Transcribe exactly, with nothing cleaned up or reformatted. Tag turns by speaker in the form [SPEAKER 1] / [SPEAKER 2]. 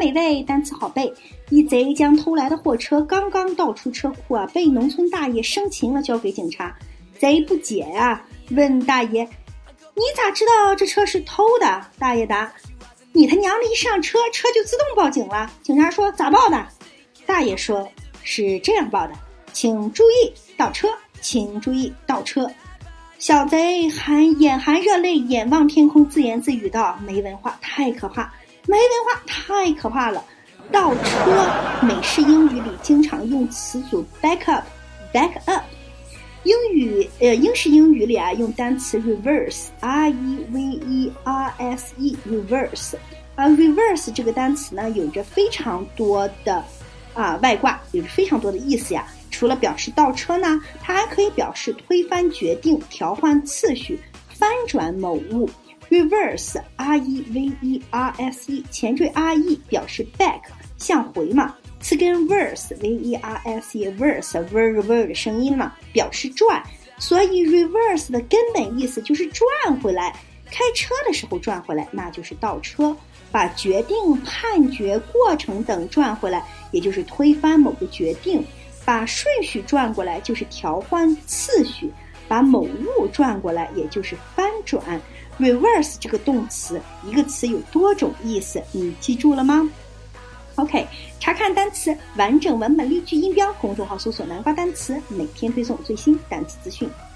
[SPEAKER 1] 美味，单词好背。一贼将偷来的货车刚刚倒出车库啊，被农村大爷生擒了，交给警察。贼不解啊，问大爷：“你咋知道这车是偷的？”大爷答：“你他娘的一上车，车就自动报警了。”警察说：“咋报的？”大爷说：“是这样报的，请注意倒车，请注意倒车。”小贼含眼含热泪，眼望天空，自言自语道：“没文化太可怕，没文化太可怕了。”倒车，美式英语里经常用词组 back up，back up。英语呃，英式英语里啊，用单词 reverse，r e v e r s e，reverse。而 reverse 这个单词呢，有着非常多的啊外挂，有着非常多的意思呀。除了表示倒车呢，它还可以表示推翻决定、调换次序、翻转某物。reverse r e v e r s e 前缀 r e 表示 back 向回嘛，词根 verse v e r s e verse ver ver 的声音嘛，表示转，所以 reverse 的根本意思就是转回来，开车的时候转回来，那就是倒车，把决定、判决、过程等转回来，也就是推翻某个决定，把顺序转过来就是调换次序，把某物转过来也就是翻转。reverse 这个动词，一个词有多种意思，你记住了吗？ OK， 查看单词完整文本例句音标，公众号搜索南瓜单词，每天推送最新单词资讯。